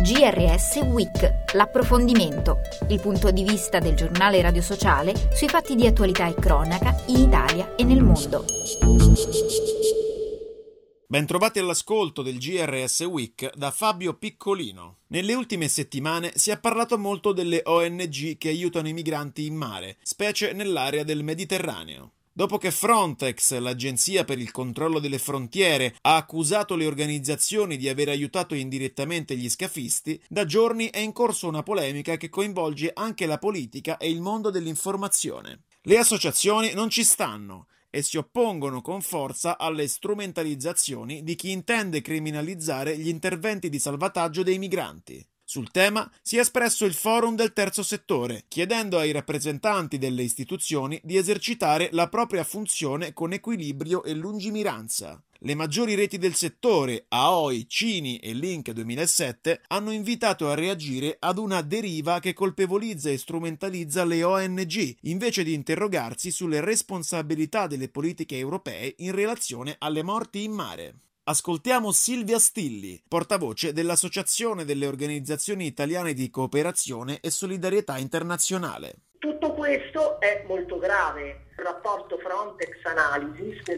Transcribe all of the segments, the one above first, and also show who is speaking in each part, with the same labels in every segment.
Speaker 1: GRS Week, l'approfondimento, il punto di vista del giornale Radio Sociale sui fatti di attualità e cronaca in Italia e nel mondo.
Speaker 2: Bentrovati all'ascolto del GRS Week da Fabio Piccolino. Nelle ultime settimane si è parlato molto delle ONG che aiutano i migranti in mare, specie nell'area del Mediterraneo. Dopo che Frontex, l'agenzia per il controllo delle frontiere, ha accusato le organizzazioni di aver aiutato indirettamente gli scafisti, da giorni è in corso una polemica che coinvolge anche la politica e il mondo dell'informazione. Le associazioni non ci stanno e si oppongono con forza alle strumentalizzazioni di chi intende criminalizzare gli interventi di salvataggio dei migranti. Sul tema si è espresso il Forum del Terzo Settore, chiedendo ai rappresentanti delle istituzioni di esercitare la propria funzione con equilibrio e lungimiranza. Le maggiori reti del settore, AOI, Cini e Link 2007, hanno invitato a reagire ad una deriva che colpevolizza e strumentalizza le ONG, invece di interrogarsi sulle responsabilità delle politiche europee in relazione alle morti in mare. Ascoltiamo Silvia Stilli, portavoce dell'Associazione delle Organizzazioni Italiane di Cooperazione e Solidarietà Internazionale.
Speaker 3: Tutto questo è molto grave. Il rapporto Frontex Analysis del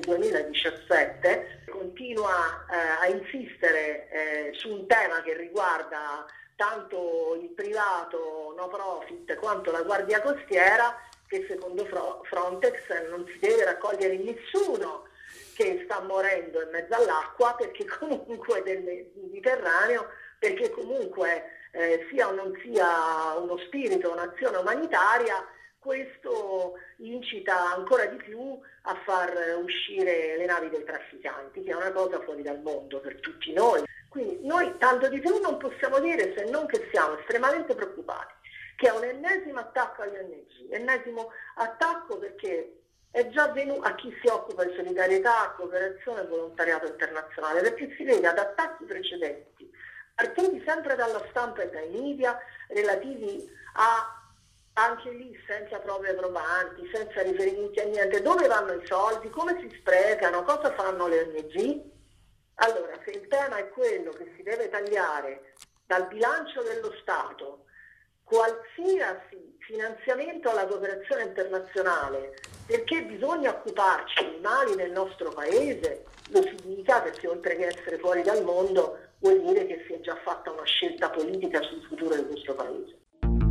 Speaker 3: 2017 continua a insistere su un tema che riguarda tanto il privato no profit quanto la Guardia Costiera, che secondo Frontex non si deve raccogliere nessuno che sta morendo in mezzo all'acqua, perché comunque del Mediterraneo, perché comunque sia o non sia uno spirito, un'azione umanitaria, questo incita ancora di più a far uscire le navi dei trafficanti, che è una cosa fuori dal mondo per tutti noi. Quindi noi tanto di più non possiamo dire, se non che siamo estremamente preoccupati, che è un ennesimo attacco agli ONG, ennesimo attacco perché è già avvenuto a chi si occupa di solidarietà, cooperazione e volontariato internazionale, perché si vede ad attacchi precedenti, partiti sempre dalla stampa e dai media, relativi a, anche lì senza prove probanti, senza riferimenti a niente, dove vanno i soldi, come si sprecano, cosa fanno le ONG. Allora, se il tema è quello che si deve tagliare dal bilancio dello Stato qualsiasi finanziamento alla cooperazione internazionale, perché bisogna occuparci dei mali nel nostro paese, lo si dica, perché oltre che essere fuori dal mondo vuol dire che si è già fatta una scelta politica sul futuro del nostro paese.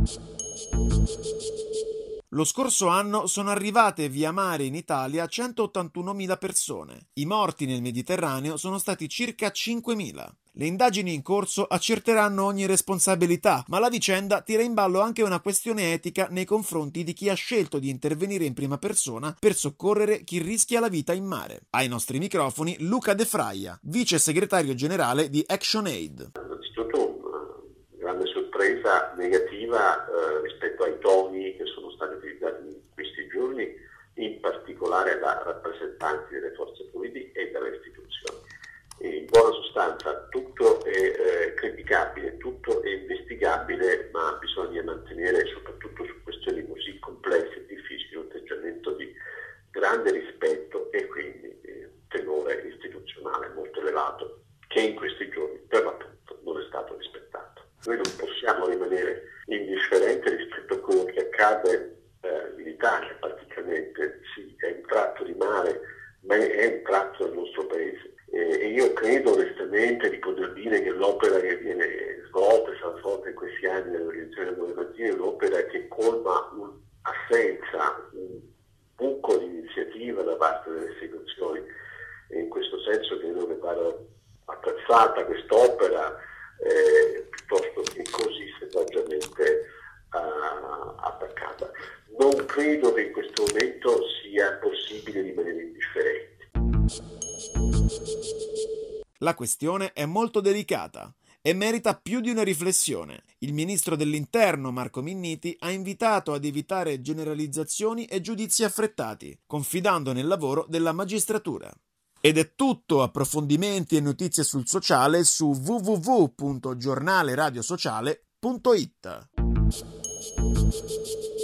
Speaker 2: Lo scorso anno sono arrivate via mare in Italia 181.000 persone. I morti nel Mediterraneo sono stati circa 5.000. Le indagini in corso accerteranno ogni responsabilità, ma la vicenda tira in ballo anche una questione etica nei confronti di chi ha scelto di intervenire in prima persona per soccorrere chi rischia la vita in mare. Ai nostri microfoni Luca De Fraia, vice segretario generale di ActionAid.
Speaker 4: Innanzitutto una grande sorpresa negativa rispetto ai toni che sono stati utilizzati in questi giorni, in particolare da rappresentanti delle forze politiche e delle istituzioni. In buona sostanza tutto è criticabile, tutto è investigabile, ma bisogna mantenere, soprattutto su questioni così complesse e difficili, un atteggiamento di grande rispetto e quindi un tenore istituzionale molto elevato, che in questi giorni per l'appunto non è stato rispettato. Noi non possiamo rimanere indifferenti rispetto a quello che accade in Italia, praticamente sì, è un tratto di mare, ma è un tratto del nostro paese. E io credo onestamente di poter dire che l'opera che viene svolta e stata svolta in questi anni nelle organizzazioni governative è un'opera che colma un'assenza, un buco di iniziativa da parte delle istituzioni, e in questo senso credo che vada apprezzata quest'opera piuttosto che così selvaggiamente attaccata. Non credo che in questo momento sia possibile rimanere indifferenti.
Speaker 2: La questione è molto delicata e merita più di una riflessione. Il ministro dell'Interno, Marco Minniti, ha invitato ad evitare generalizzazioni e giudizi affrettati, confidando nel lavoro della magistratura. Ed è tutto, approfondimenti e notizie sul sociale su www.giornaleradiosociale.it.